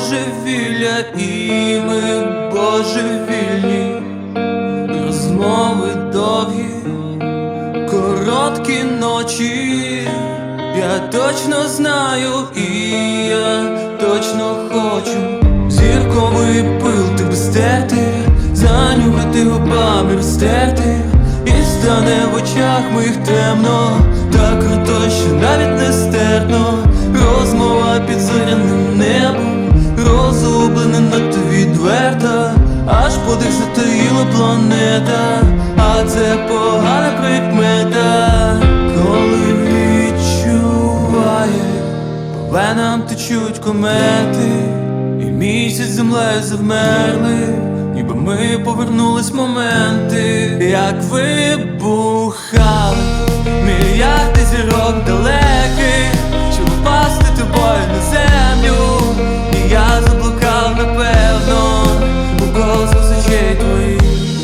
божевілля, і ми божевільні. Розмови довгі, короткі ночі. Я точно знаю, і я точно хочу зірковий пил тебе стерти, занюхати губами, розтерти, і стане в очах моїх темно, так круто, що навіть не стерпно. Розмова під зоряним небом, розгублена надто відверта, аж подих затаїла планета, а це погана прикмета. Коли відчуває, по венам течуть комети, і місяць з землею завмерли, ніби ми повернулись в моменти, як вибухали мільярди зірок далеких, щоб впасти тобою на землю. І я заблукав, напевно, у космос очей твоїх.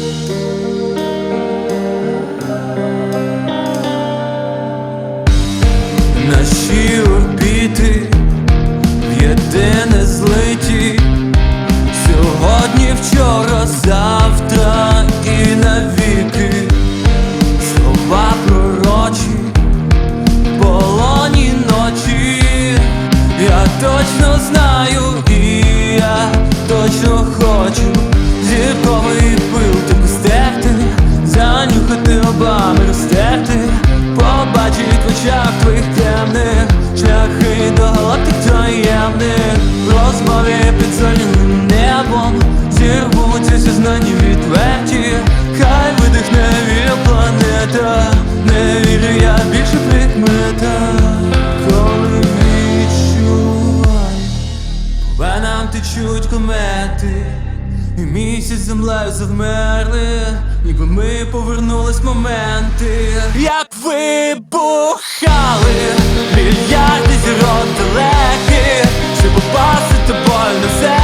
Наші орбіти в єдине злиті, сьогодні, вчора, завтра і навіки. Слова пророчі, полоні ночі. Я точно знаю, і я точно хочу зірковий пил тебе стерти, занюхати губами, розтерти, побачить в очах твоїх темних шляхи до галактик таємних. В розмові під зоряним небом зірвуться зізнання відверті. Хай видихне вільна планета, не вірю я більше прикмета. Коли відчуваю, по венам течуть комети, і місяць з землею завмерли, ніби ми повернулись в моменти, як вибухали мільярди зірок далеких, щоб попасти тобою на землю.